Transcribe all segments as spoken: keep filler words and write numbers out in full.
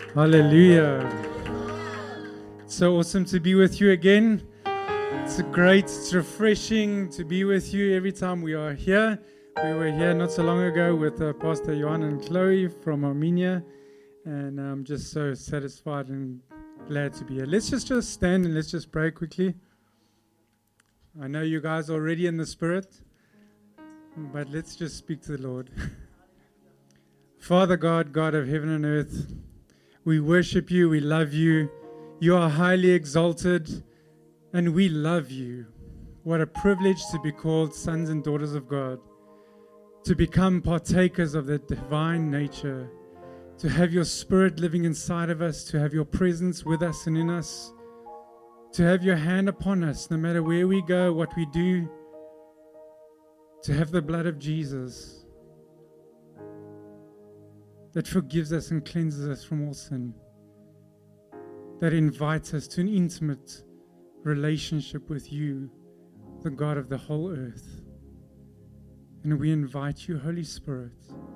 Hallelujah. It's so awesome to be with you again. It's great, it's refreshing to be with you every time we are here. We were here not so long ago with uh, Pastor Johan and Chloe from Armenia, and I'm just so satisfied and glad to be here. Let's just, just stand and let's just pray quickly. I know you guys are already in the Spirit, but let's just speak to the Lord. Father God, God of heaven and earth, we worship you, we love you. You are highly exalted, and we love you. What a privilege to be called sons and daughters of God, to become partakers of the divine nature, to have your Spirit living inside of us, to have your presence with us and in us, to have your hand upon us no matter where we go, what we do, to have the blood of Jesus that forgives us and cleanses us from all sin, that invites us to an intimate relationship with you, the God of the whole earth. And we invite you, Holy Spirit,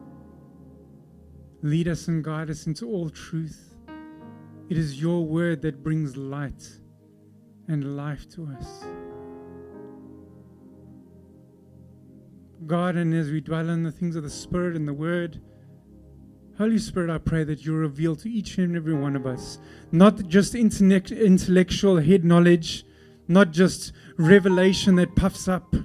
lead us and guide us into all truth. It is your word that brings light and life to us. God, and as we dwell on the things of the Spirit and the Word, Holy Spirit, I pray that you reveal to each and every one of us, not just intellect, intellectual head knowledge, not just revelation that puffs up,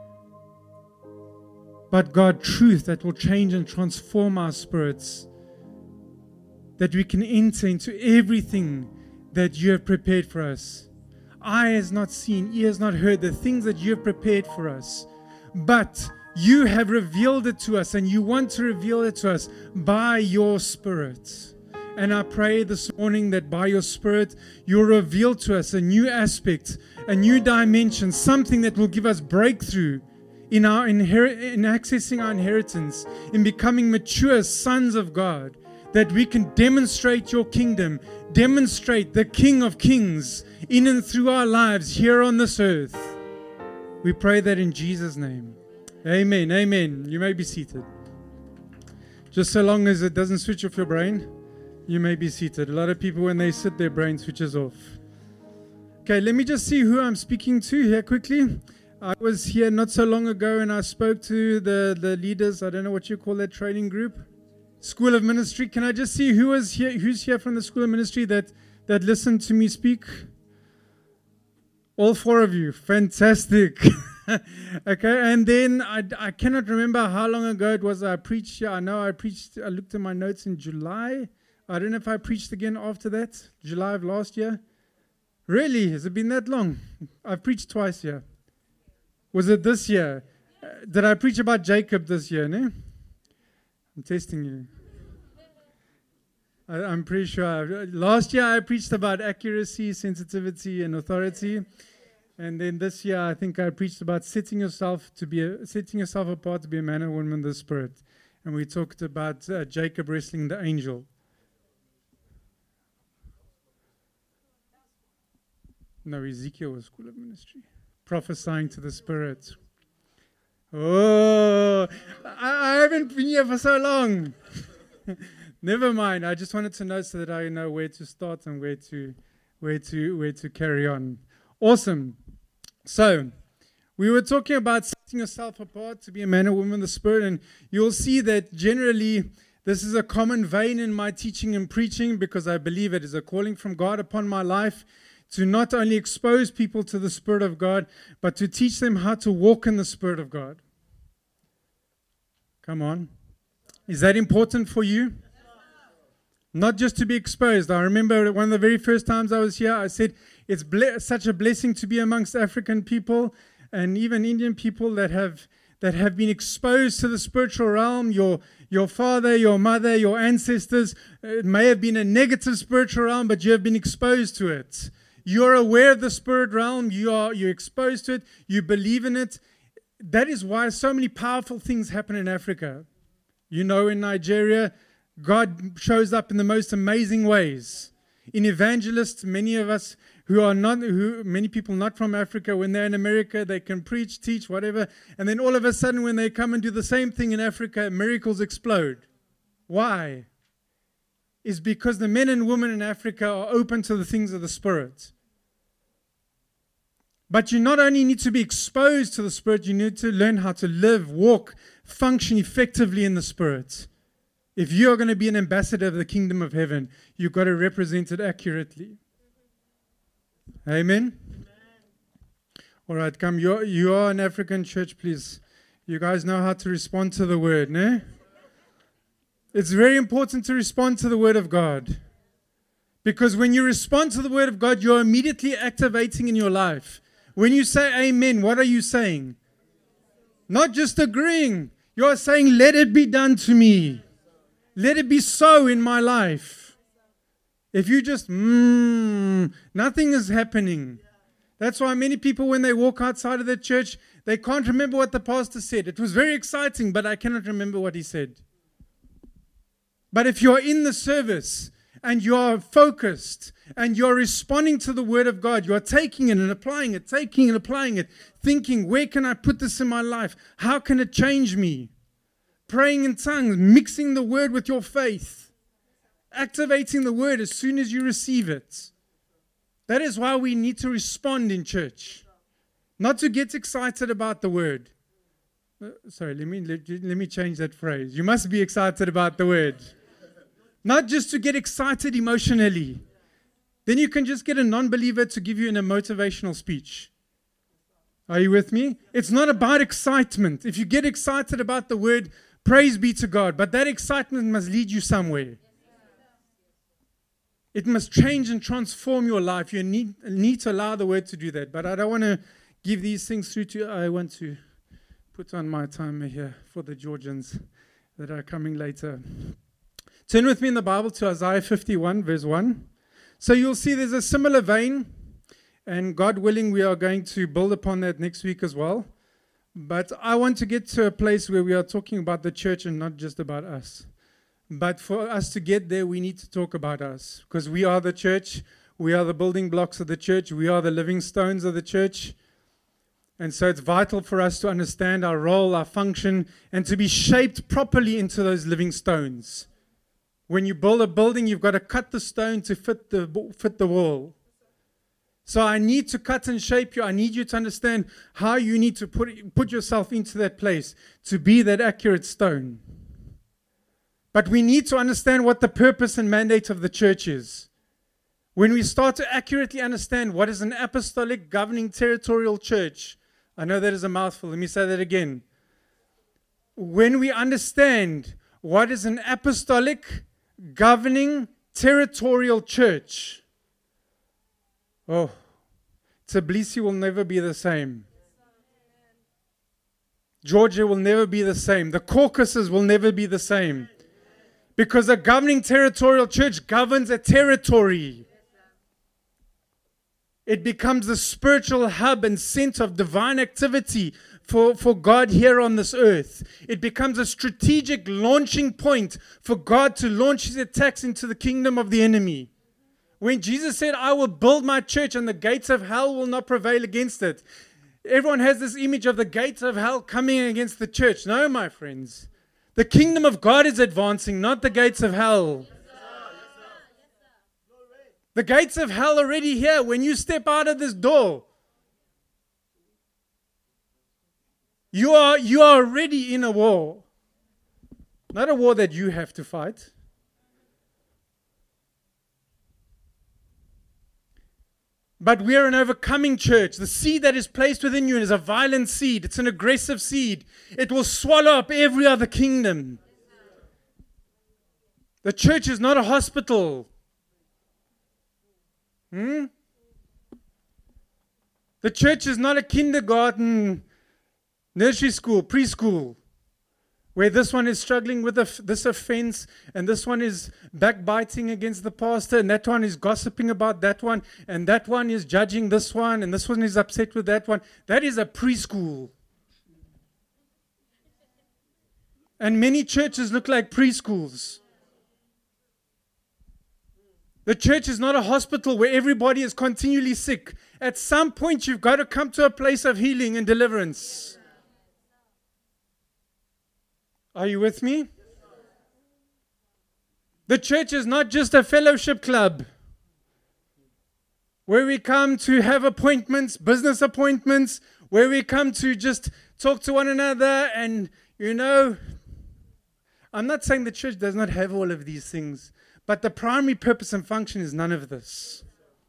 but God, truth that will change and transform our spirits, that we can enter into everything that you have prepared for us. Eye has not seen, ear has not heard the things that you have prepared for us, but you have revealed it to us, and you want to reveal it to us by your Spirit. And I pray this morning that by your Spirit, you'll reveal to us a new aspect, a new dimension, something that will give us breakthrough in our inher- in accessing our inheritance, in becoming mature sons of God, that we can demonstrate your kingdom, demonstrate the King of Kings in and through our lives here on this earth. We pray that in Jesus' name. Amen, amen. You may be seated. Just so long as it doesn't switch off your brain, you may be seated. A lot of people, when they sit, their brain switches off. Okay, let me just see who I'm speaking to here quickly. I was here not so long ago and I spoke to the, the leaders, I don't know what you call that training group, School of Ministry. Can I just see who is here, who's here from the School of Ministry that, that listened to me speak? All four of you. Fantastic. Okay, and then I, I cannot remember how long ago it was I preached here. I know I preached, I looked at my notes in July. I don't know if I preached again after that, July of last year. Really? Has it been that long? I've preached twice here. Was it this year? Uh, did I preach about Jacob this year? No? I'm testing you. I, I'm pretty sure. I've, last year I preached about accuracy, sensitivity, and authority. And then this year, I think I preached about setting yourself to be a, setting yourself apart to be a man or woman in the Spirit. And we talked about uh, Jacob wrestling the angel. No, Ezekiel was School of Ministry. Prophesying to the Spirit. Oh, I, I haven't been here for so long. Never mind. I just wanted to know so that I know where to start and where to, where to, where to carry on. Awesome. So, we were talking about setting yourself apart to be a man or woman in the Spirit, and you'll see that generally this is a common vein in my teaching and preaching because I believe it is a calling from God upon my life to not only expose people to the Spirit of God, but to teach them how to walk in the Spirit of God. Come on. Is that important for you? Not just to be exposed. I remember one of the very first times I was here, I said, it's ble- such a blessing to be amongst African people and even Indian people that have that have been exposed to the spiritual realm. Your your father, your mother, your ancestors, it may have been a negative spiritual realm, but you have been exposed to it. You're aware of the spirit realm. You are you're exposed to it. You believe in it. That is why so many powerful things happen in Africa. You know, in Nigeria, God shows up in the most amazing ways. In evangelists, many of us who are not, who many people not from Africa, when they're in America, they can preach, teach, whatever, and then all of a sudden when they come and do the same thing in Africa, miracles explode. Why? is because the men and women in Africa are open to the things of the Spirit. But you not only need to be exposed to the Spirit, you need to learn how to live, walk, function effectively in the Spirit. If you are going to be an ambassador of the kingdom of heaven, you've got to represent it accurately. Amen? All right, come. You're, you are an African church, please. You guys know how to respond to the word, no? It's very important to respond to the word of God. Because when you respond to the word of God, you're immediately activating in your life. When you say amen, what are you saying? Not just agreeing. You're saying, let it be done to me. Let it be so in my life. If you just, mmm, nothing is happening. That's why many people, when they walk outside of the church, they can't remember what the pastor said. It was very exciting, but I cannot remember what he said. But if you're in the service and you're focused and you're responding to the word of God, you're taking it and applying it, taking and applying it, thinking, where can I put this in my life? How can it change me? Praying in tongues, mixing the word with your faith, activating the word as soon as you receive it. That is why we need to respond in church. Not to get excited about the word. Uh, sorry, let me, let, let me change that phrase. You must be excited about the word. Not just to get excited emotionally. Then you can just get a non-believer to give you a motivational speech. Are you with me? It's not about excitement. If you get excited about the word, praise be to God. But that excitement must lead you somewhere. It must change and transform your life. You need, need to allow the word to do that. But I don't want to give these things through to you. I want to put on my timer here for the Georgians that are coming later. Turn with me in the Bible to Isaiah fifty-one, verse one. So you'll see there's a similar vein. And God willing, we are going to build upon that next week as well. But I want to get to a place where we are talking about the church and not just about us. But for us to get there, we need to talk about us. Because we are the church. We are the building blocks of the church. We are the living stones of the church. And so it's vital for us to understand our role, our function, and to be shaped properly into those living stones. When you build a building, you've got to cut the stone to fit the, fit the wall. So I need to cut and shape you. I need you to understand how you need to put, put yourself into that place to be that accurate stone. But we need to understand what the purpose and mandate of the church is. When we start to accurately understand what is an apostolic governing territorial church, I know that is a mouthful. Let me say that again. When we understand what is an apostolic governing territorial church, oh, Tbilisi will never be the same. Georgia will never be the same. The Caucasus will never be the same. Because a governing territorial church governs a territory. It becomes the spiritual hub and center of divine activity for, for God here on this earth. It becomes a strategic launching point for God to launch his attacks into the kingdom of the enemy. When Jesus said, I will build my church and the gates of hell will not prevail against it. Everyone has this image of the gates of hell coming against the church. No, my friends. The kingdom of God is advancing, not the gates of hell. The gates of hell are already here. When you step out of this door, you are, you are already in a war. Not a war that you have to fight. But we are an overcoming church. The seed that is placed within you is a violent seed. It's an aggressive seed. It will swallow up every other kingdom. The church is not a hospital. Hmm? The church is not a kindergarten, nursery school, preschool, where this one is struggling with this offense, and this one is backbiting against the pastor, and that one is gossiping about that one, and that one is judging this one, and this one is upset with that one. That is a preschool. And many churches look like preschools. The church is not a hospital where everybody is continually sick. At some point, you've got to come to a place of healing and deliverance. Are you with me? The church is not just a fellowship club where we come to have appointments, business appointments, where we come to just talk to one another and, you know, I'm not saying the church does not have all of these things, but the primary purpose and function is none of this.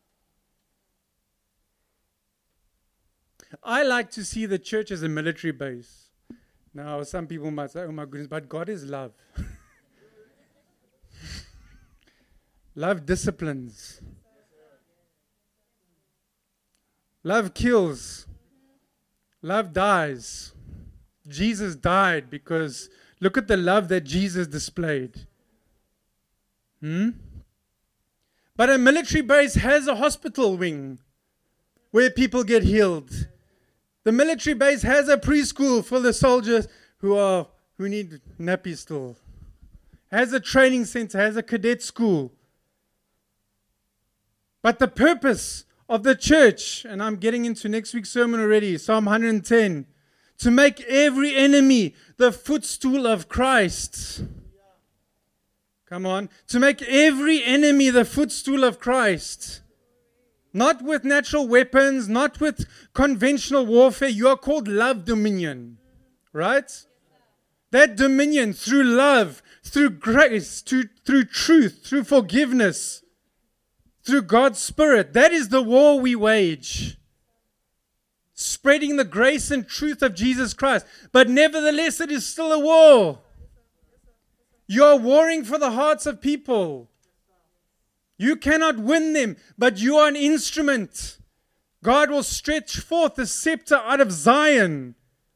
I like to see the church as a military base. Now, some people might say, oh my goodness, but God is love. Love disciplines. Love kills. Love dies. Jesus died because look at the love that Jesus displayed. Hmm? But a military base has a hospital wing where people get healed. The military base has a preschool for the soldiers who are who need nappies still. Has a training center, has a cadet school. But the purpose of the church, and I'm getting into next week's sermon already, Psalm one hundred ten, to make every enemy the footstool of Christ. Come on. To make every enemy the footstool of Christ. Not with natural weapons, not with conventional warfare. You are called love dominion. Right? That dominion through love, through grace, through, through truth, through forgiveness, through God's Spirit. That is the war we wage. Spreading the grace and truth of Jesus Christ. But nevertheless, it is still a war. You are warring for the hearts of people. You cannot win them, but you are an instrument. God will stretch forth the scepter out of Zion.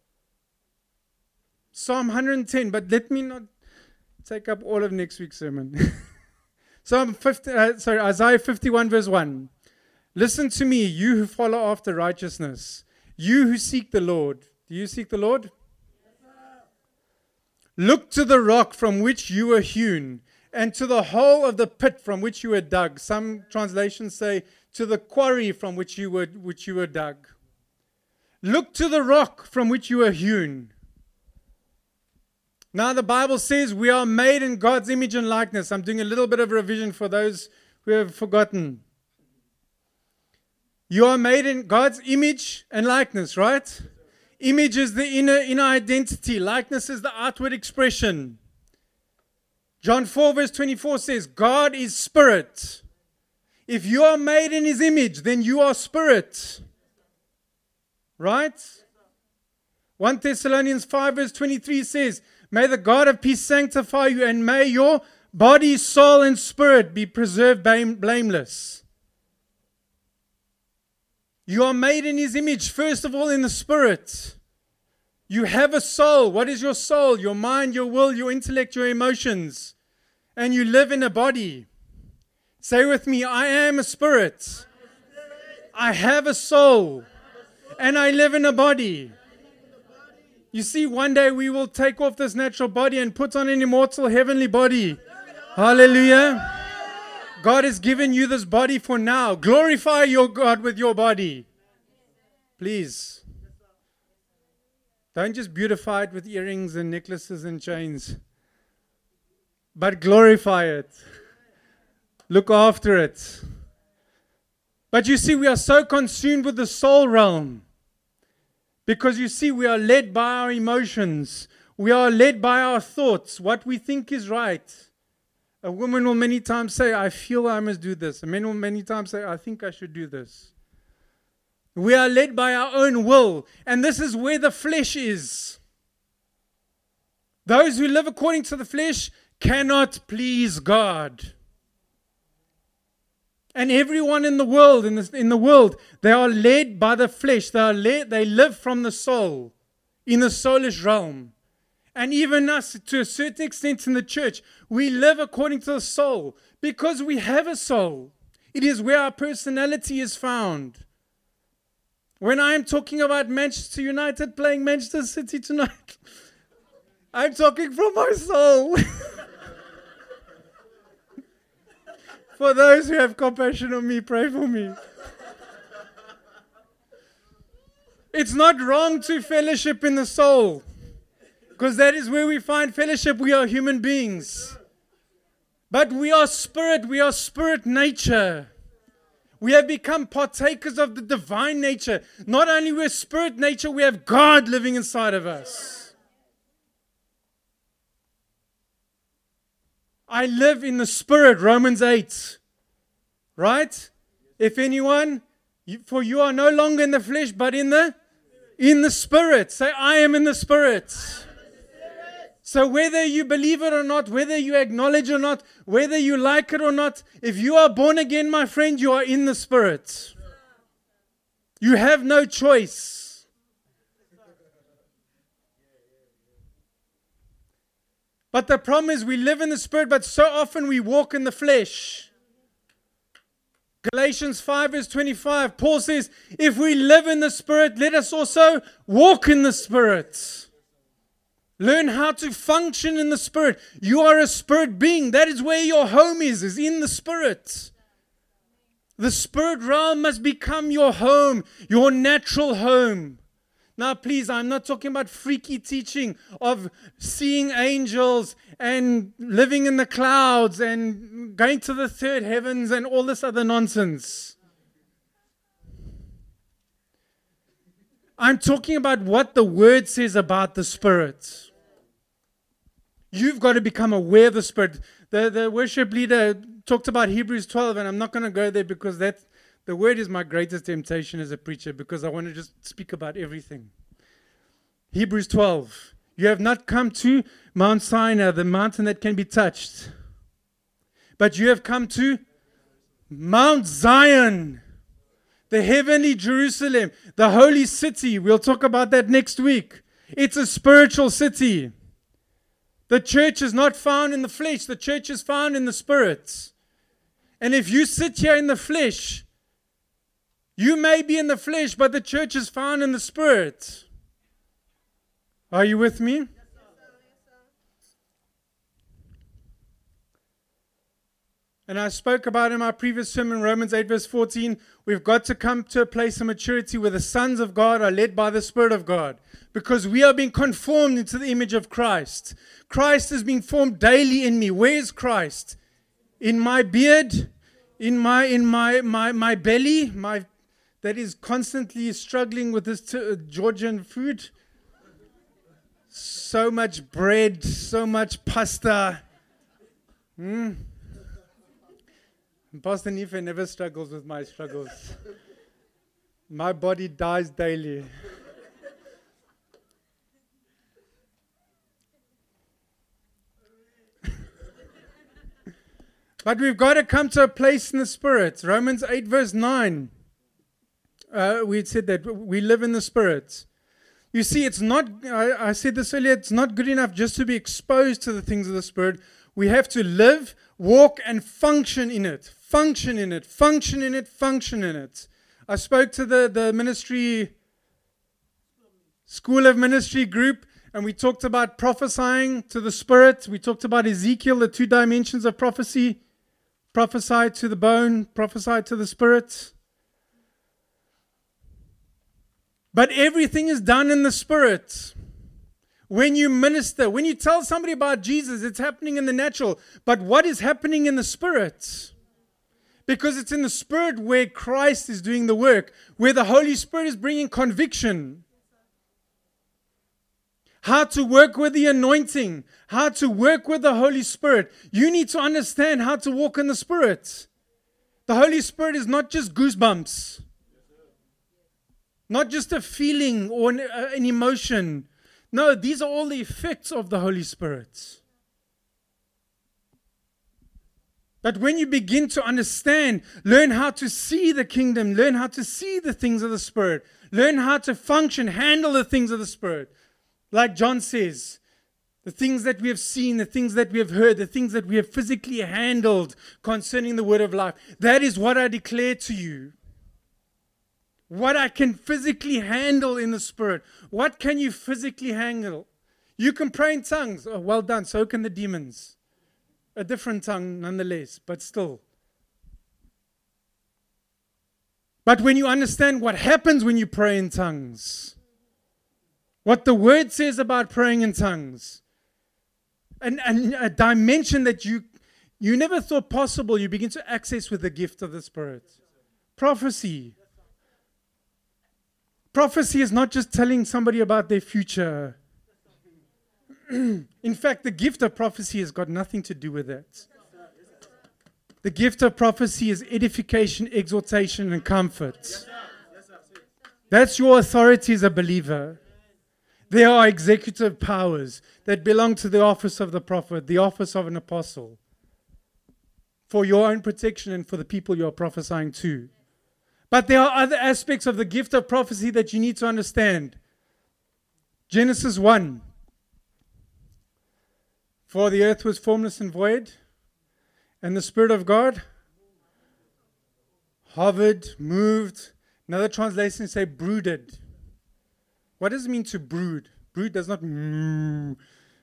Psalm one hundred ten, but let me not take up all of next week's sermon. Psalm fifty, uh, sorry, Isaiah fifty-one verse one. Listen to me, you who follow after righteousness, you who seek the Lord. Do you seek the Lord? Look to the rock from which you were hewn, and to the hole of the pit from which you were dug. Some translations say, to the quarry from which you were, which you were dug. Look to the rock from which you were hewn. Now the Bible says we are made in God's image and likeness. I'm doing a little bit of revision for those who have forgotten. You are made in God's image and likeness, right? Image is the inner, inner identity. Likeness is the outward expression. John four verse twenty-four says, God is spirit. If you are made in His image, then you are spirit. Right? First Thessalonians five verse twenty-three says, may the God of peace sanctify you, and may your body, soul, and spirit be preserved blameless. You are made in His image, first of all in the spirit. You have a soul. What is your soul? Your mind, your will, your intellect, your emotions. And you live in a body. Say with me, I am a spirit. I have a soul. And I live in a body. You see, one day we will take off this natural body and put on an immortal heavenly body. Hallelujah. God has given you this body for now. Glorify your God with your body. Please. Don't just beautify it with earrings and necklaces and chains. But glorify it. Look after it. But you see, we are so consumed with the soul realm. Because you see, we are led by our emotions. We are led by our thoughts, what we think is right. A woman will many times say, I feel I must do this. A man will many times say, I think I should do this. We are led by our own will. And this is where the flesh is. Those who live according to the flesh cannot please God. And everyone in the world, in, this, in the world, they are led by the flesh. They are led, they live from the soul, in the soulish realm. And even us, to a certain extent in the church, we live according to the soul because we have a soul. It is where our personality is found. When I am talking about Manchester United playing Manchester City tonight, I'm talking from my soul. For those who have compassion on me, pray for me. It's not wrong to fellowship in the soul. Because that is where we find fellowship. We are human beings. But we are spirit, we are spirit nature. We have become partakers of the divine nature. Not only we're spirit nature, we have God living inside of us. I live in the spirit, Romans eight. Right? If anyone, for you are no longer in the flesh, but in the in the spirit. Say, I am in the spirit. So whether you believe it or not, whether you acknowledge or not, whether you like it or not, if you are born again, my friend, you are in the Spirit. You have no choice. But the problem is we live in the Spirit, but so often we walk in the flesh. Galatians five verse twenty-five, Paul says, if we live in the Spirit, let us also walk in the Spirit. Learn how to function in the Spirit. You are a spirit being. That is where your home is, is in the Spirit. The spirit realm must become your home, your natural home. Now, please, I'm not talking about freaky teaching of seeing angels and living in the clouds and going to the third heavens and all this other nonsense. I'm talking about what the Word says about the Spirit. You've got to become aware of the Spirit. The, the worship leader talked about Hebrews twelve, and I'm not going to go there because that the Word is my greatest temptation as a preacher, because I want to just speak about everything. Hebrews twelve. You have not come to Mount Sinai, the mountain that can be touched, but you have come to Mount Zion, the heavenly Jerusalem, the holy city. We'll talk about that next week. It's a spiritual city. The church is not found in the flesh. The church is found in the Spirit. And if you sit here in the flesh, you may be in the flesh, but the church is found in the Spirit. Are you with me? And I spoke about in my previous sermon, Romans eight verse fourteen, we've got to come to a place of maturity where the sons of God are led by the Spirit of God, because we are being conformed into the image of Christ. Christ is being formed daily in me. Where is Christ? In my beard, in my in my my, my belly, my that is constantly struggling with this t- Georgian food. So much bread, so much pasta. Hmm. Pastor Nife never struggles with my struggles. My body dies daily. But we've got to come to a place in the Spirit. Romans eight verse nine. Uh, we said that we live in the Spirit. You see, it's not, I, I said this earlier, it's not good enough just to be exposed to the things of the Spirit. We have to live, walk, and function in it. Function in it, function in it, function in it. I spoke to the, the ministry, School of Ministry group, and we talked about prophesying to the Spirit. We talked about Ezekiel, the two dimensions of prophecy. Prophesy to the bone, prophesy to the Spirit. But everything is done in the Spirit. When you minister, when you tell somebody about Jesus, it's happening in the natural. But what is happening in the Spirit? Because it's in the Spirit where Christ is doing the work, where the Holy Spirit is bringing conviction. How to work with the anointing, how to work with the Holy Spirit. You need to understand how to walk in the Spirit. The Holy Spirit is not just goosebumps, not just a feeling or an, uh, an emotion. No, these are all the effects of the Holy Spirit. But when you begin to understand, learn how to see the kingdom, learn how to see the things of the Spirit, learn how to function, handle the things of the Spirit. Like John says, the things that we have seen, the things that we have heard, the things that we have physically handled concerning the word of life, that is what I declare to you. What I can physically handle in the Spirit. What can you physically handle? You can pray in tongues. Oh, well done. So can the demons. A different tongue nonetheless, but still. But when you understand what happens when you pray in tongues, what the Word says about praying in tongues, and, and a dimension that you you never thought possible, you begin to access with the gift of the Spirit. Prophecy. Prophecy is not just telling somebody about their future. In fact, the gift of prophecy has got nothing to do with that. The gift of prophecy is edification, exhortation, and comfort. That's your authority as a believer. There are executive powers that belong to the office of the prophet, the office of an apostle, for your own protection and for the people you're prophesying to. But there are other aspects of the gift of prophecy that you need to understand. Genesis one. For the earth was formless and void, and the Spirit of God hovered, moved. Another translation say brooded. What does it mean to brood? Brood does not moo.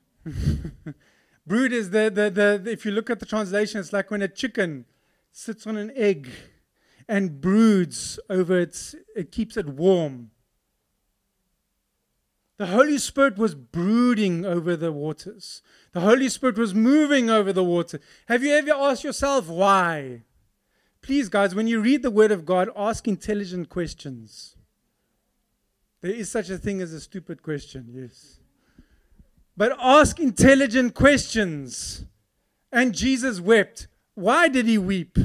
Brood is the, the, the, if you look at the translation, it's like when a chicken sits on an egg and broods over its, it keeps it warm. The Holy Spirit was brooding over the waters. The Holy Spirit was moving over the water. Have you ever asked yourself why? Please, guys, when you read the Word of God, ask intelligent questions. There is such a thing as a stupid question, yes. But ask intelligent questions. And Jesus wept. Why did he weep?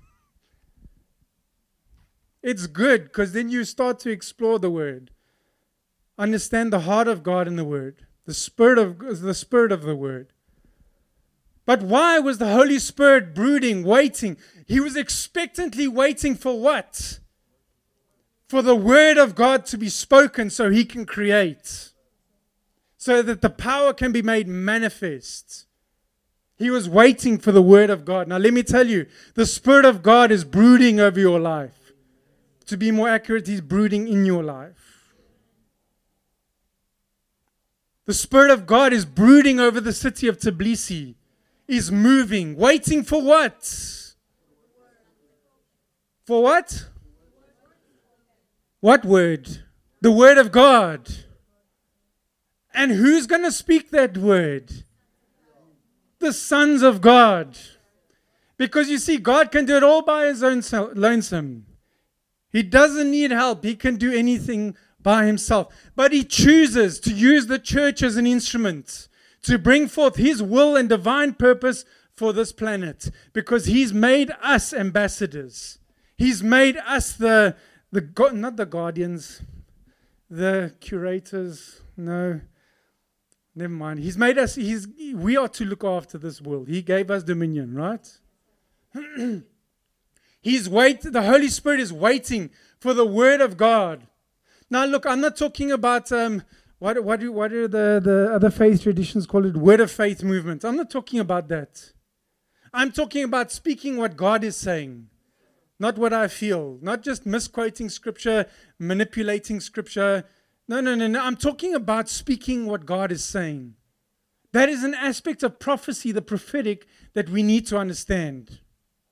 It's good because then you start to explore the Word. Understand the heart of God in the Word. The Spirit of the Spirit of the Word. But why was the Holy Spirit brooding, waiting? He was expectantly waiting for what? For the Word of God to be spoken so He can create. So that the power can be made manifest. He was waiting for the Word of God. Now let me tell you, the Spirit of God is brooding over your life. To be more accurate, He's brooding in your life. The Spirit of God is brooding over the city of Tbilisi. Is moving, waiting for what? For what? What word? The Word of God. And who's going to speak that word? The sons of God. Because you see, God can do it all by His own lonesome. He doesn't need help. He can do anything by Himself. But He chooses to use the church as an instrument to bring forth His will and divine purpose for this planet. Because He's made us ambassadors. He's made us the, the not the guardians, the curators, no. Never mind. He's made us, he's, we are to look after this world. He gave us dominion, right? He's wait, the Holy Spirit is waiting for the Word of God. Now look, I'm not talking about, um, what, what, do, what do the, the other faith traditions call it? Word of faith movement. I'm not talking about that. I'm talking about speaking what God is saying. Not what I feel. Not just misquoting Scripture, manipulating Scripture. No, no, no, no. I'm talking about speaking what God is saying. That is an aspect of prophecy, the prophetic, that we need to understand.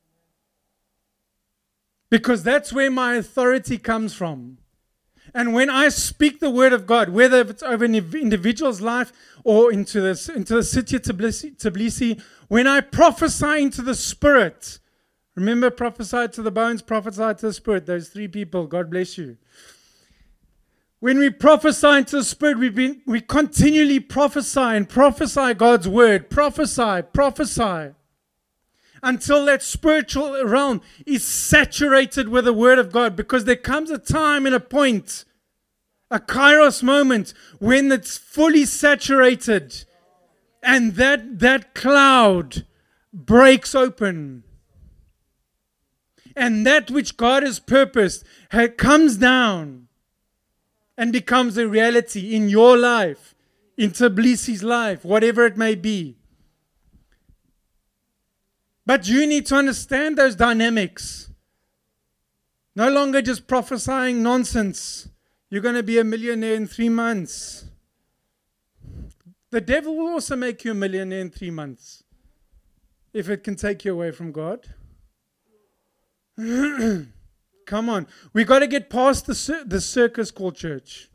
Because that's where my authority comes from. And when I speak the Word of God, whether it's over an individual's life or into the, into the city of Tbilisi, Tbilisi, when I prophesy into the Spirit, remember, prophesy to the bones, prophesy to the Spirit, those three people, God bless you. When we prophesy into the Spirit, we've been, we continually prophesy and prophesy God's Word. Prophesy, prophesy. Until that spiritual realm is saturated with the Word of God. Because there comes a time and a point, a kairos moment, when it's fully saturated. And that, that cloud breaks open. And that which God has purposed comes down. And becomes a reality in your life, in Tbilisi's life, whatever it may be. But you need to understand those dynamics. No longer just prophesying nonsense. You're going to be a millionaire in three months. The devil will also make you a millionaire in three months. If it can take you away from God. Come on. We got to get past the, cir- the circus called church.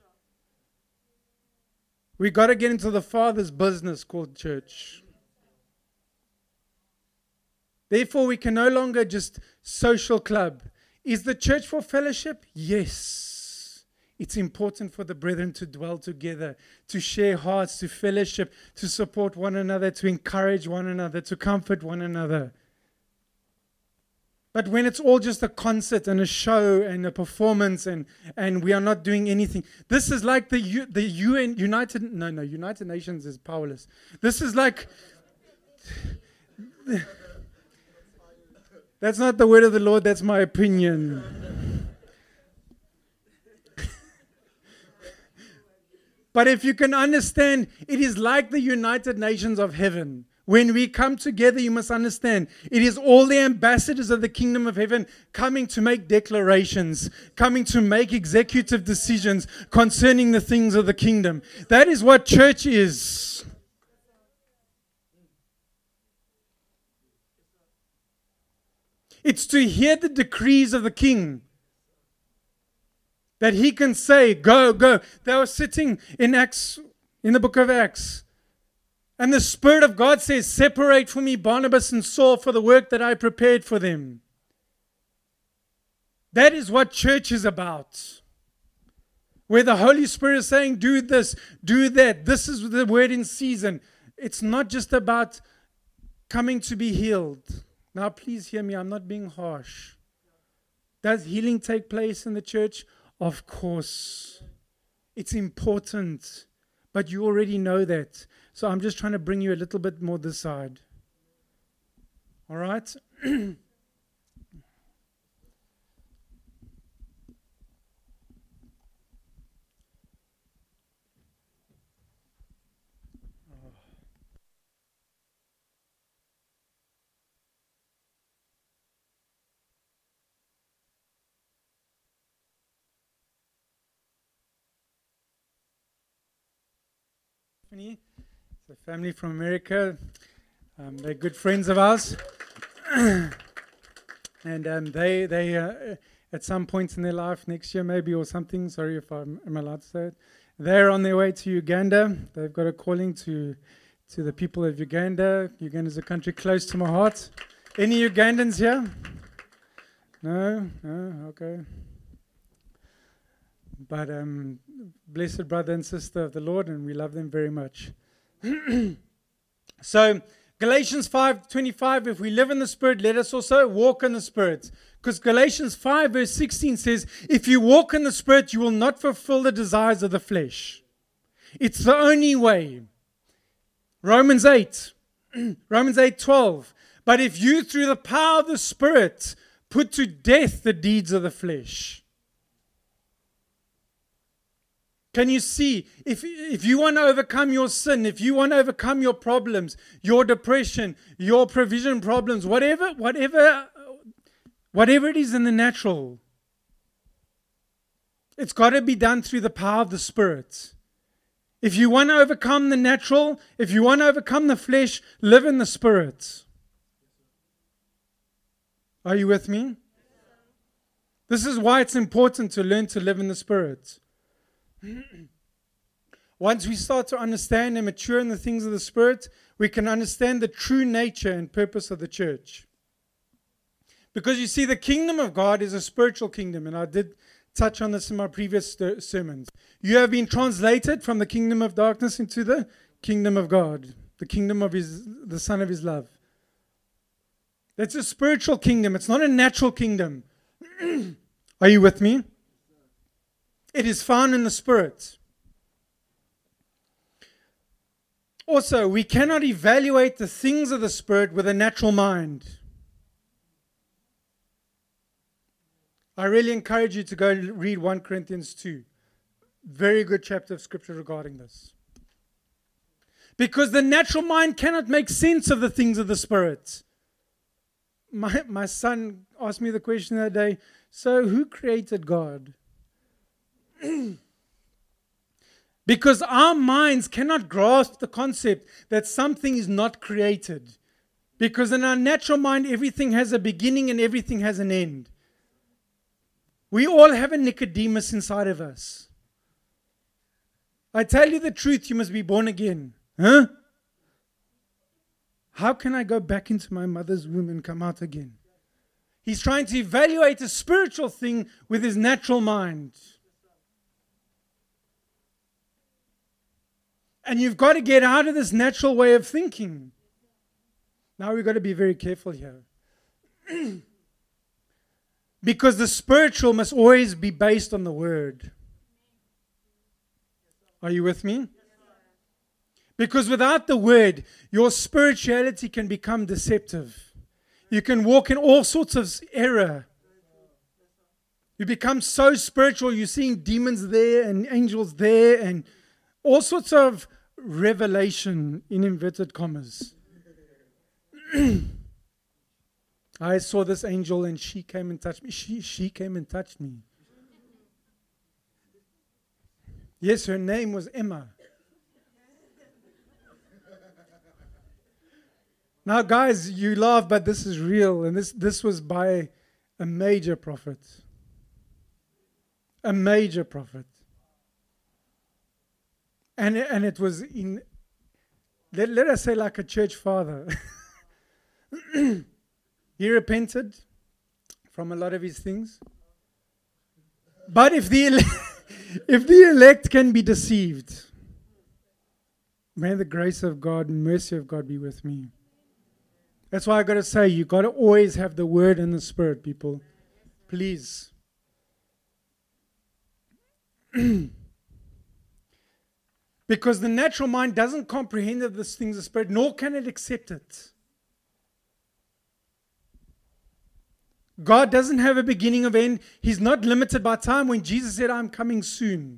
We got to get into the Father's business called church. Therefore, we can no longer just social club. Is the church for fellowship? Yes. It's important for the brethren to dwell together, to share hearts, to fellowship, to support one another, to encourage one another, to comfort one another. But when it's all just a concert and a show and a performance and, and we are not doing anything, this is like the U, the U N, United, no, no, United Nations is powerless. This is like, that's not the word of the Lord, that's my opinion. But if you can understand, it is like the United Nations of heaven. When we come together, you must understand, it is all the ambassadors of the kingdom of heaven coming to make declarations, coming to make executive decisions concerning the things of the kingdom. That is what church is. It's to hear the decrees of the king. That he can say, go, go. They were sitting in Acts, in the book of Acts. And the Spirit of God says, separate for me Barnabas and Saul for the work that I prepared for them. That is what church is about. Where the Holy Spirit is saying, do this, do that. This is the word in season. It's not just about coming to be healed. Now, please hear me. I'm not being harsh. Does healing take place in the church? Of course. It's important. But you already know that. So I'm just trying to bring you a little bit more this side. All right? It's a family from America. Um, they're good friends of ours. and um, they, they uh, at some point in their life, next year maybe or something, sorry if I'm, I'm allowed to say it, they're on their way to Uganda. They've got a calling to, to the people of Uganda. Uganda is a country close to my heart. Any Ugandans here? No? No? Okay. But um, blessed brother and sister of the Lord, and we love them very much. So, Galatians five twenty-five, if we live in the Spirit, let us also walk in the Spirit. Because Galatians five verse sixteen says, if you walk in the Spirit, you will not fulfill the desires of the flesh. It's the only way. Romans eight, Romans eight twelve. But if you, through the power of the Spirit, put to death the deeds of the flesh. Can you see, if, if you want to overcome your sin, if you want to overcome your problems, your depression, your provision problems, whatever, whatever, whatever it is in the natural, it's got to be done through the power of the Spirit. If you want to overcome the natural, if you want to overcome the flesh, live in the Spirit. Are you with me? This is why it's important to learn to live in the Spirit. Once we start to understand and mature in the things of the Spirit, we can understand the true nature and purpose of the church. Because you see, the kingdom of God is a spiritual kingdom, and I did touch on this in my previous sermons. You have been translated from the kingdom of darkness into the kingdom of God, the kingdom of his, the Son of his love. That's a spiritual kingdom. It's not a natural kingdom. Are you with me? It is found in the Spirit. Also, we cannot evaluate the things of the Spirit with a natural mind. I really encourage you to go read First Corinthians two. Very good chapter of Scripture regarding this. Because the natural mind cannot make sense of the things of the Spirit. My, my son asked me the question that day, so who created God? Because our minds cannot grasp the concept that something is not created. Because in our natural mind, everything has a beginning and everything has an end. We all have a Nicodemus inside of us. I tell you the truth, you must be born again. Huh? How can I go back into my mother's womb and come out again? He's trying to evaluate a spiritual thing with his natural mind. And you've got to get out of this natural way of thinking. Now we've got to be very careful here. Because the spiritual must always be based on the Word. Are you with me? Because without the Word, your spirituality can become deceptive. You can walk in all sorts of error. You become so spiritual, you're seeing demons there and angels there and all sorts of revelation in inverted commas. I saw this angel and she came and touched me. She, she came and touched me. Yes, her name was Emma. Now, guys, you laugh, but this is real. And this, this was by a major prophet. A major prophet. And, and it was in, let, let us say like a church father. He repented from a lot of his things. But if the, ele- if the elect can be deceived, may the grace of God and mercy of God be with me. That's why I got to say, you got to always have the Word and the Spirit, people. Please. Because the natural mind doesn't comprehend the things of the Spirit, nor can it accept it. God doesn't have a beginning of end. He's not limited by time. When Jesus said, I'm coming soon.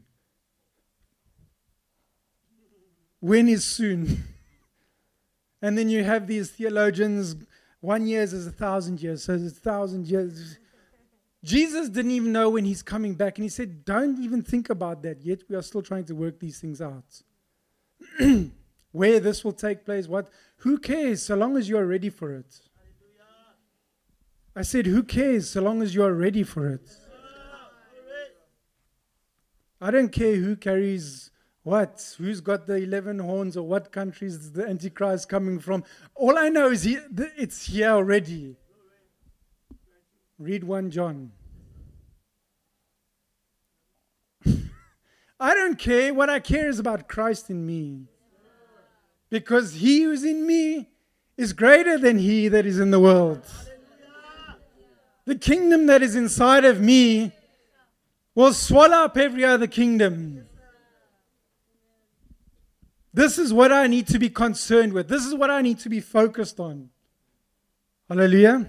When is soon? And then you have these theologians, one year is as a thousand years, so it's a thousand years. Jesus didn't even know when he's coming back. And he said, don't even think about that yet. We are still trying to work these things out. Where this will take place, what? Who cares so long as you are ready for it? I said, who cares so long as you are ready for it? I don't care who carries what, who's got the eleven horns or what country is the Antichrist coming from. All I know is he, it's here already. Read First John. I don't care. What I care is about Christ in me. Because he who is in me is greater than he that is in the world. The kingdom that is inside of me will swallow up every other kingdom. This is what I need to be concerned with. This is what I need to be focused on. Hallelujah.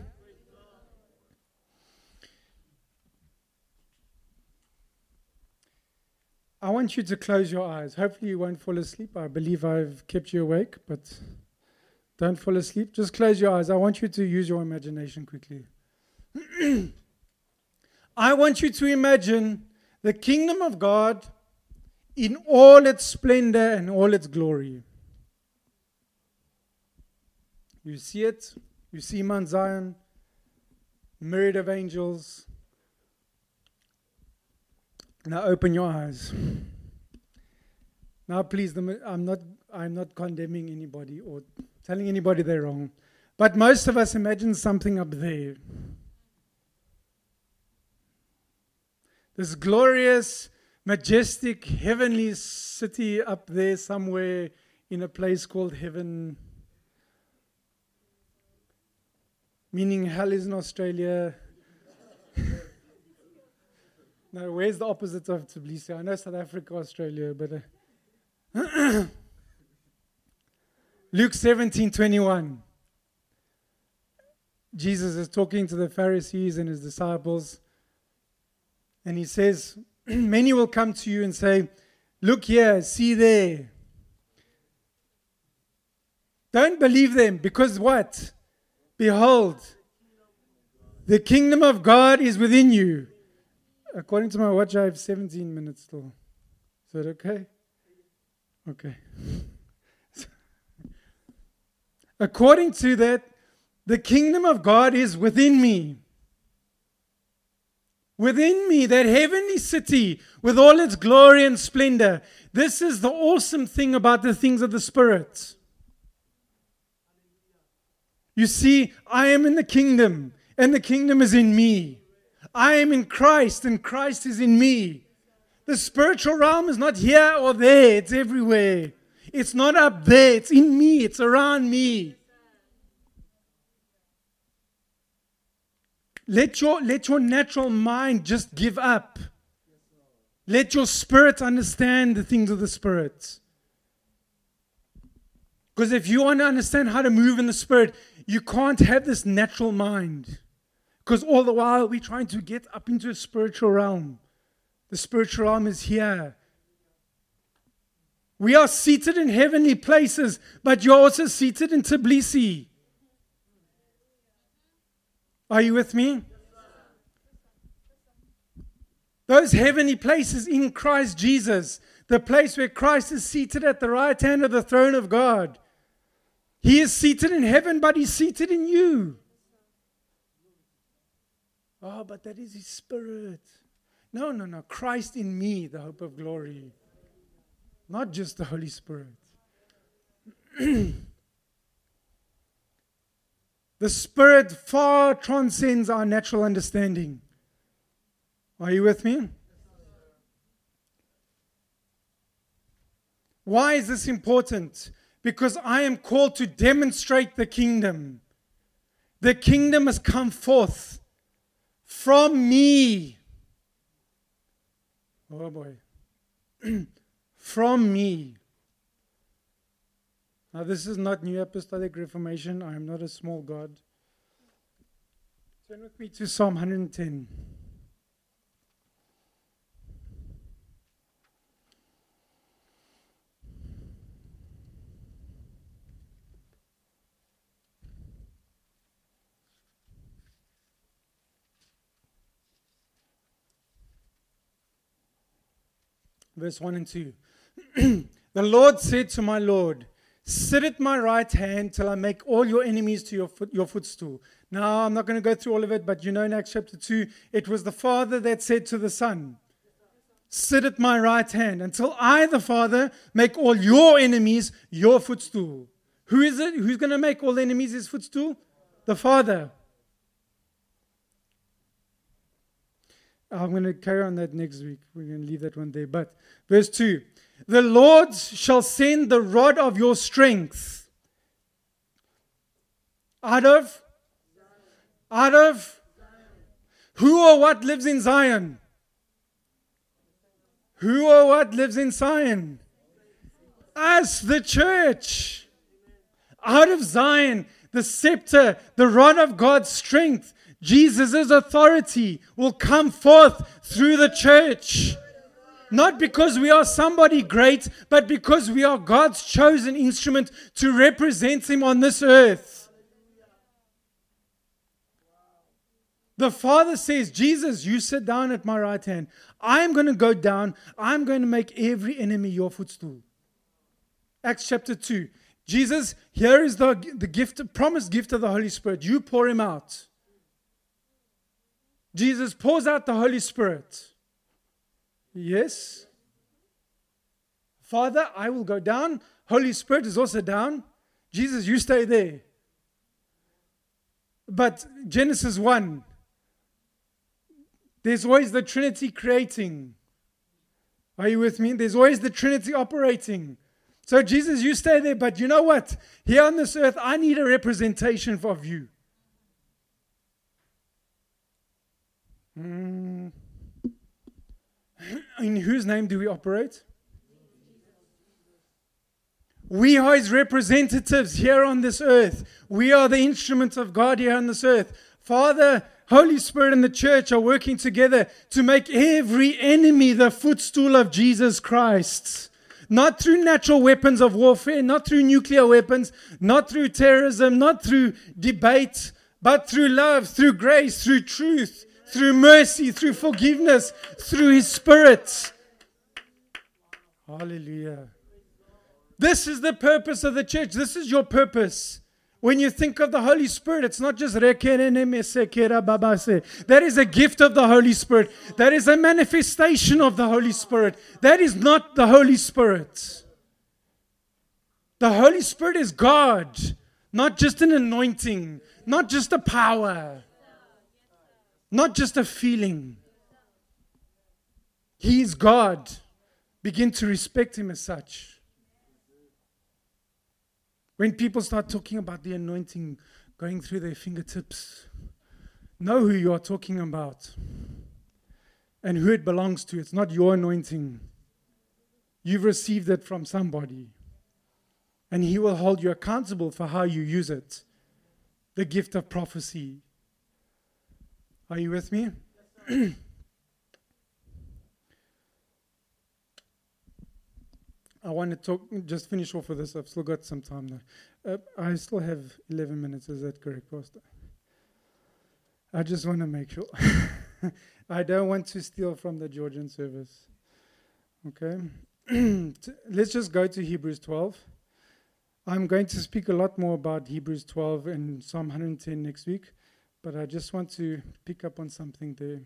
I want you to close your eyes. Hopefully you won't fall asleep. I believe I've kept you awake, but don't fall asleep. Just close your eyes. I want you to use your imagination quickly. I want you to imagine the kingdom of God in all its splendor and all its glory. You see it. You see Mount Zion, myriad of angels. Now open your eyes. Now please, I'm not, I'm not condemning anybody or telling anybody they're wrong. But most of us imagine something up there. This glorious, majestic, heavenly city up there somewhere in a place called heaven. Meaning hell is in Australia. No, where's the opposite of Tbilisi? I know South Africa, Australia, but... Uh Luke seventeen twenty-one. Jesus is talking to the Pharisees and his disciples. And he says, many will come to you and say, look here, see there. Don't believe them, because what? Behold, the kingdom of God is within you. According to my watch, I have seventeen minutes still. Is that okay? Okay. According to that, the kingdom of God is within me. Within me, that heavenly city with all its glory and splendor. This is the awesome thing about the things of the Spirit. You see, I am in the kingdom, and the kingdom is in me. I am in Christ, and Christ is in me. The spiritual realm is not here or there, it's everywhere. It's not up there, it's in me, it's around me. Let your, let your natural mind just give up. Let your spirit understand the things of the Spirit. Because if you want to understand how to move in the Spirit, you can't have this natural mind. Because all the while we're trying to get up into a spiritual realm. The spiritual realm is here. We are seated in heavenly places, but you're also seated in Tbilisi. Are you with me? Those heavenly places in Christ Jesus, the place where Christ is seated at the right hand of the throne of God. He is seated in heaven, but He's seated in you. Oh, but that is His Spirit. No, no, no. Christ in me, the hope of glory. Not just the Holy Spirit. The Spirit far transcends our natural understanding. Are you with me? Why is this important? Because I am called to demonstrate the kingdom. The kingdom has come forth from me. Oh boy. From me. Now, this is not New Apostolic Reformation. I am not a small God. Turn with me to Psalm one hundred ten. Verse one and two. The Lord said to my Lord, sit at my right hand till I make all your enemies to your foot, your footstool. Now, I'm not going to go through all of it, but you know in Acts chapter two, it was the Father that said to the Son, sit at my right hand until I, the Father, make all your enemies your footstool. Who is it? Who's going to make all enemies his footstool? The Father. I'm going to carry on that next week. We're going to leave that one there. But verse two. The Lord shall send the rod of your strength. Out of? Out of? Who or what lives in Zion? Who or what lives in Zion? Us, the church. Out of Zion, the scepter, the rod of God's strength, Jesus' authority will come forth through the church. Not because we are somebody great, but because we are God's chosen instrument to represent Him on this earth. The Father says, Jesus, you sit down at my right hand. I'm going to go down. I'm going to make every enemy your footstool. Acts chapter two. Jesus, here is the, the gift, promised gift of the Holy Spirit. You pour Him out. Jesus pours out the Holy Spirit. Yes. Father, I will go down. Holy Spirit is also down. Jesus, you stay there. But Genesis one, there's always the Trinity creating. Are you with me? There's always the Trinity operating. So Jesus, you stay there. But you know what? Here on this earth, I need a representation of you. Mm. In whose name do we operate? We are His representatives here on this earth. We are the instruments of God here on this earth. Father, Holy Spirit, and the church are working together to make every enemy the footstool of Jesus Christ. Not through natural weapons of warfare, not through nuclear weapons, not through terrorism, not through debate, but through love, through grace, through truth, through mercy, through forgiveness, through His Spirit. Hallelujah. This is the purpose of the church. This is your purpose. When you think of the Holy Spirit, it's not just that is a gift of the Holy Spirit. That is a manifestation of the Holy Spirit. That is not the Holy Spirit. The Holy Spirit is God, Not just an anointing, not just a power, not just a feeling. He is God. Begin to respect Him as such. When people start talking about the anointing going through their fingertips, know who you are talking about and who it belongs to. It's not your anointing. You've received it from somebody. And He will hold you accountable for how you use it. The gift of prophecy. Are you with me? I want to talk, just finish off with this. I've still got some time though. Uh, I still have eleven minutes. Is that correct, Pastor? I just want to make sure. I don't want to steal from the Georgian service. Okay? Let's just go to Hebrews twelve. I'm going to speak a lot more about Hebrews twelve and Psalm one hundred ten next week, but I just want to pick up on something there.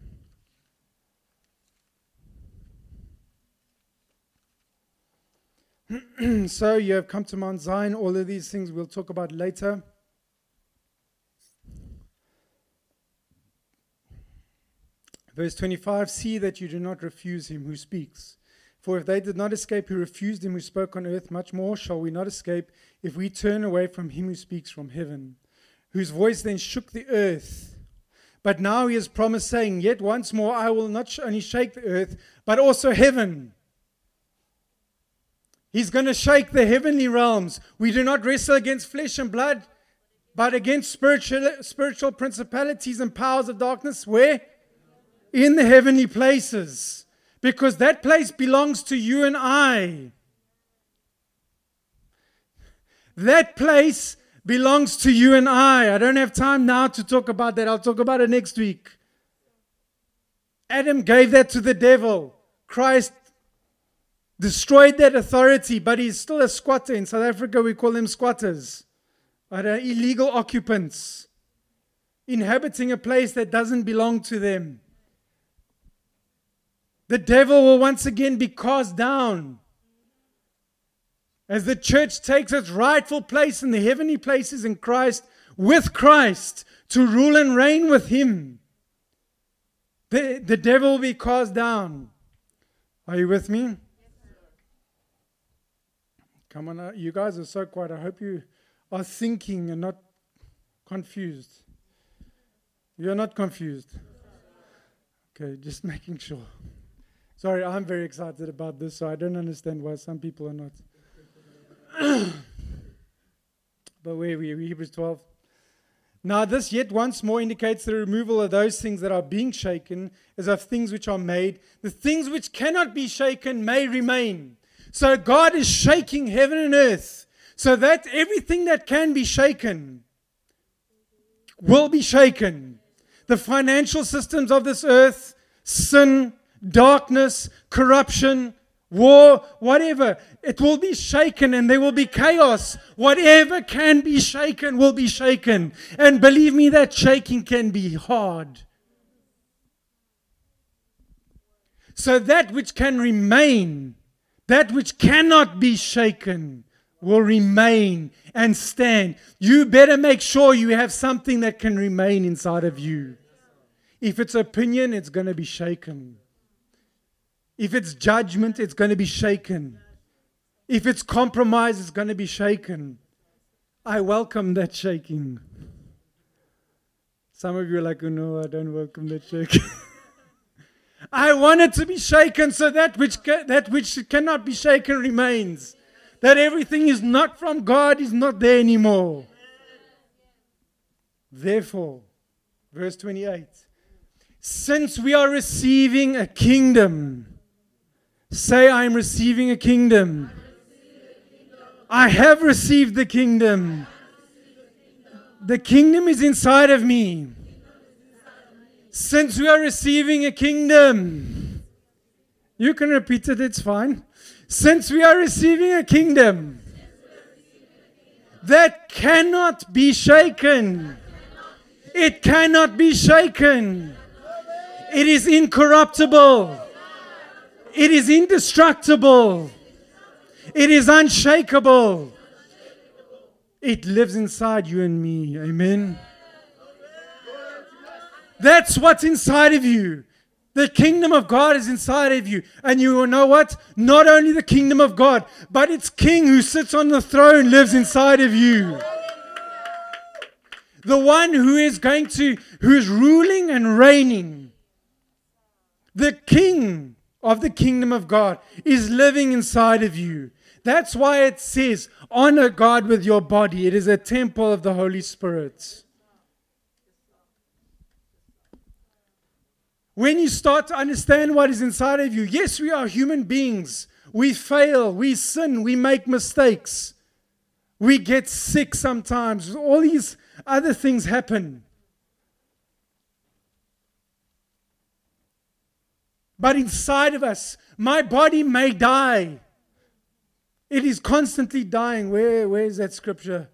So you have come to Mount Zion. All of these things we'll talk about later. Verse twenty-five, see that you do not refuse him who speaks. For if they did not escape who refused him who spoke on earth, much more shall we not escape if we turn away from him who speaks from heaven, whose voice then shook the earth. But now he has promised, saying, yet once more I will not only shake the earth, but also heaven. He's going to shake the heavenly realms. We do not wrestle against flesh and blood, but against spiritual, spiritual principalities and powers of darkness. Where? In the heavenly places. Because that place belongs to you and I. That place belongs to you and I. I don't have time now to talk about that. I'll talk about it next week. Adam gave that to the devil. Christ destroyed that authority, but he's still a squatter. In South Africa, we call them squatters. Right? Illegal occupants. Inhabiting a place that doesn't belong to them. The devil will once again be cast down. As the church takes its rightful place in the heavenly places in Christ, with Christ, to rule and reign with Him. The, the devil will be cast down. Are you with me? Come on, uh, you guys are so quiet. I hope you are thinking and not confused. You're not confused. Okay, just making sure. Sorry, I'm very excited about this, so I don't understand why some people are not. But where are we? Hebrews twelve. Now this yet once more indicates the removal of those things that are being shaken, as of things which are made. The things which cannot be shaken may remain. So God is shaking heaven and earth, so that everything that can be shaken will be shaken. The financial systems of this earth, sin, darkness, corruption, war, whatever, it will be shaken and there will be chaos. Whatever can be shaken will be shaken. And believe me, that shaking can be hard. So that which can remain, that which cannot be shaken, will remain and stand. You better make sure you have something that can remain inside of you. If it's opinion, it's going to be shaken. If it's judgment, it's going to be shaken. If it's compromise, it's going to be shaken. I welcome that shaking. Some of you are like, oh no, I don't welcome that shaking. I want it to be shaken so that which ca- that which cannot be shaken remains. That everything is not from God is not there anymore. Therefore, verse twenty-eight, since we are receiving a kingdom, say, I am receiving a kingdom. I have received the kingdom. The kingdom is inside of me. Since we are receiving a kingdom. You can repeat it, it's fine. Since we are receiving a kingdom that cannot be shaken. It cannot be shaken. It is incorruptible. It is indestructible. It is unshakable. It lives inside you and me. Amen. That's what's inside of you. The kingdom of God is inside of you. And you will know what? Not only the kingdom of God, but its king who sits on the throne lives inside of you. The one who is going to, who is ruling and reigning. The king of the kingdom of God is living inside of you. That's why it says, honor God with your body. It is a temple of the Holy Spirit. When you start to understand what is inside of you, yes, we are human beings. We fail, we sin, we make mistakes. We get sick sometimes. All these other things happen. But inside of us, my body may die. It is constantly dying. Where, where is that scripture?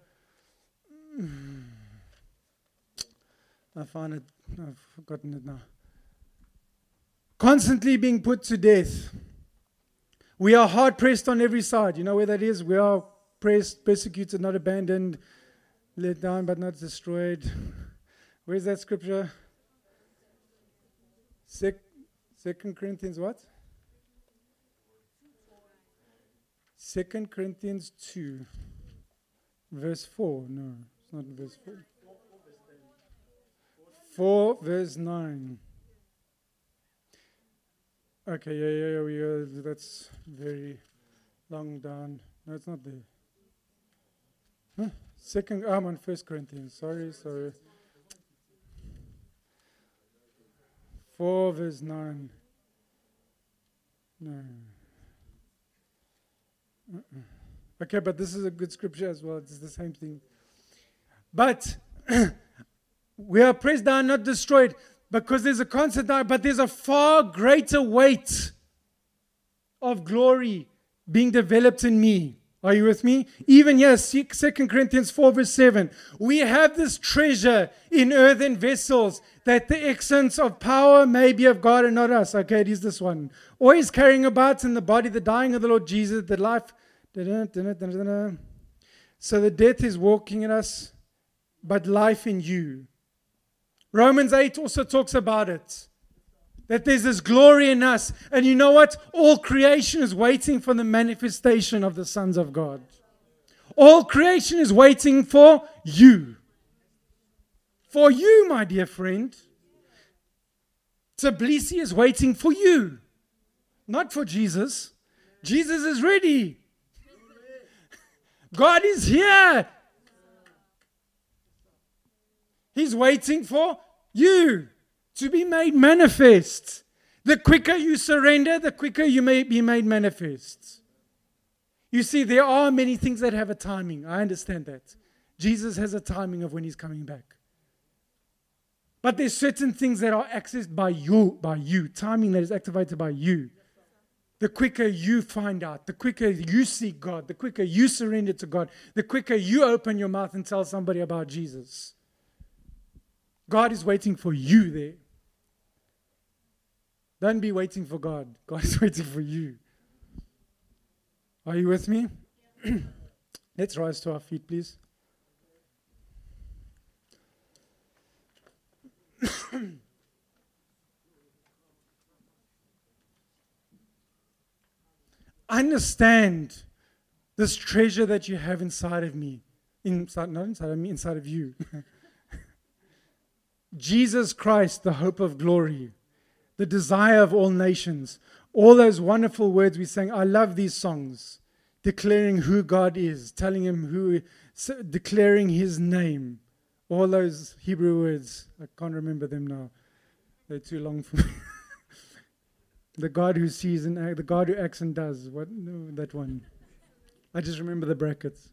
I found it. I've forgotten it now. Constantly being put to death. We are hard pressed on every side. You know where that is? We are pressed, persecuted, not abandoned, let down but not destroyed. Where's that scripture? Sec- Second Corinthians what? Second Corinthians two, verse four. No, it's not verse four. Four, verse nine. Okay, yeah, yeah, yeah, we, uh, that's very long down. No, it's not there. Huh? Second, oh, I'm on First Corinthians. Sorry, sorry. Four, verse nine. No. Uh-uh. Okay, but this is a good scripture as well. It's the same thing. But we are pressed down, not destroyed. Because there's a constant die, but there's a far greater weight of glory being developed in me. Are you with me? Even yes, Second Corinthians four verse seven. We have this treasure in earthen vessels, that the excellence of power may be of God and not us. Okay, it is this one. Always carrying about in the body the dying of the Lord Jesus, the life. So the death is walking in us, but life in you. Romans eight also talks about it. That there's this glory in us. And you know what? All creation is waiting for the manifestation of the sons of God. All creation is waiting for you. For you, my dear friend. Tbilisi is waiting for you. Not for Jesus. Jesus is ready. God is here. He's waiting for you to be made manifest. The quicker you surrender, the quicker you may be made manifest. You see, there are many things that have a timing. I understand that. Jesus has a timing of when he's coming back. But there's certain things that are accessed by you, by you, timing that is activated by you. The quicker you find out, the quicker you seek God, the quicker you surrender to God, the quicker you open your mouth and tell somebody about Jesus. God is waiting for you there. Don't be waiting for God. God is waiting for you. Are you with me? Let's rise to our feet, please. Understand this treasure that you have inside of me. Inside, not inside of me, inside of you. Jesus Christ, the hope of glory, the desire of all nations. All those wonderful words we sang. I love these songs, declaring who God is, telling him who, declaring his name. All those Hebrew words, I can't remember them now. They're too long for me. The God who sees and act, the God who acts and does. What? No, that one. I just remember the brackets.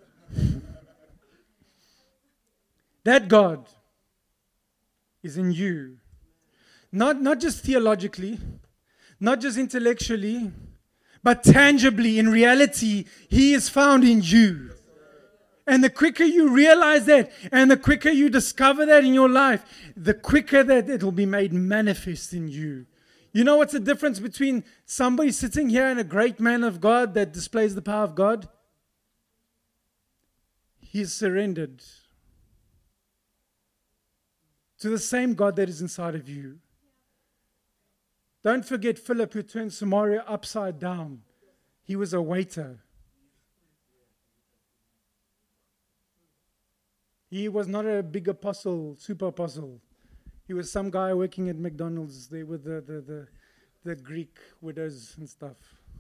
That God is in you. Not, not just theologically, not just intellectually, but tangibly, in reality, he is found in you. And the quicker you realize that, and the quicker you discover that in your life, the quicker that it will be made manifest in you. You know what's the difference between somebody sitting here and a great man of God that displays the power of God? He's surrendered to the same God that is inside of you. Don't forget Philip, who turned Samaria upside down. He was a waiter. He was not a big apostle, super apostle. He was some guy working at McDonald's there with the, the, the, the Greek widows and stuff.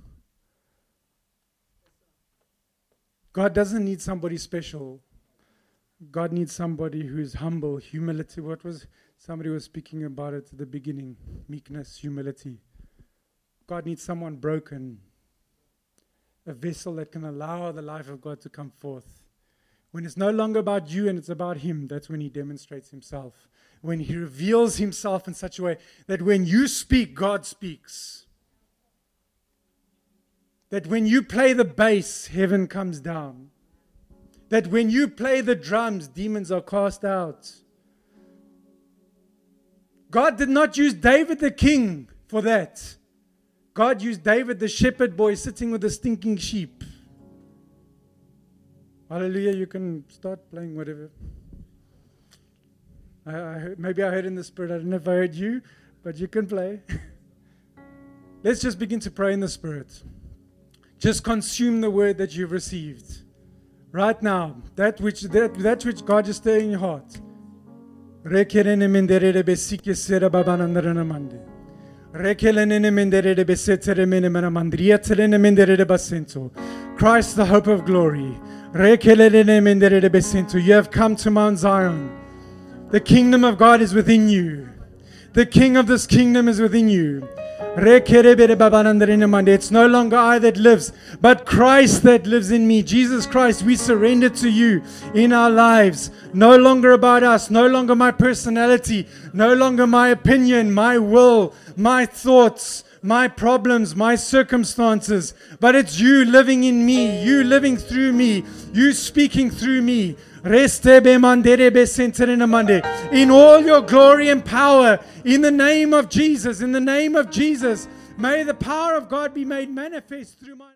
God doesn't need somebody special. God needs somebody who's humble, humility. What was, somebody was speaking about it at the beginning, meekness, humility. God needs someone broken, a vessel that can allow the life of God to come forth. When it's no longer about you and it's about Him, that's when He demonstrates Himself. When He reveals Himself in such a way that when you speak, God speaks. That when you play the bass, heaven comes down. That when you play the drums, demons are cast out. God did not use David the king for that. God used David the shepherd boy sitting with the stinking sheep. Hallelujah, you can start playing whatever. I, I heard, maybe I heard in the Spirit, I don't know if I heard you, but you can play. Let's just begin to pray in the Spirit. Just consume the word that you've received. Right now, that which that, that which God is stirring in your heart. Christ, the hope of glory. You have come to Mount Zion. The kingdom of God is within you. The king of this kingdom is within you. It's no longer I that lives, but Christ that lives in me. Jesus Christ, we surrender to you in our lives. No longer about us, no longer my personality, no longer my opinion, my will, my thoughts, my problems, my circumstances, but it's you living in me, you living through me, you speaking through me. In all your glory and power, in the name of Jesus, in the name of Jesus, may the power of God be made manifest through my